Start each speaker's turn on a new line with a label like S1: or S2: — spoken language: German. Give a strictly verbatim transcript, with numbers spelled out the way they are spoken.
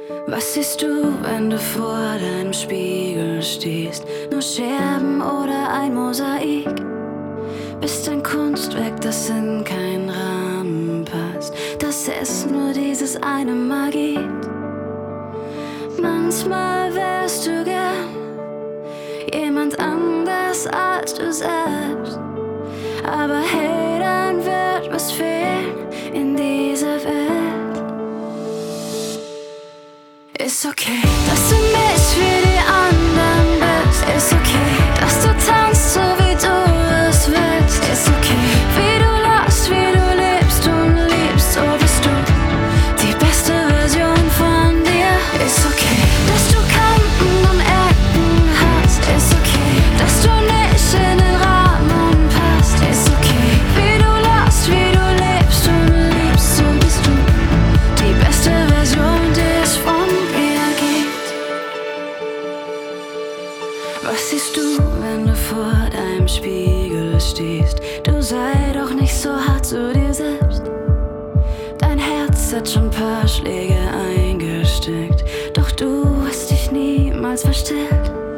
S1: Was siehst du, wenn du vor deinem Spiegel stehst? Nur Scherben oder ein Mosaik? Bist ein Kunstwerk, das in keinen Rahmen passt, dass es nur dieses eine Mal gibt. Manchmal wärst du gern jemand anders als du selbst, aber hey, dann wird was fehlen in dieser Welt. Ist okay, dass du nicht wie die anderen bist. Ist okay, dass du tanzt, so wie du es willst. Ist okay, wie du lachst, wie du lebst und liebst. So bist du die beste Version von dir. Ist okay, dass du Kanten und Ecken hast. Ist okay, dass du nicht in den Rahmen passt. Ist okay, wie du lachst, wie du lebst und liebst. So bist du die beste Version, die es von mir gibt. Was siehst du, wenn du vor deinem Spiegel stehst? Du sei doch nicht so hart zu dir selbst. Dein Herz hat schon paar Schläge eingesteckt, doch du hast dich niemals verstellt.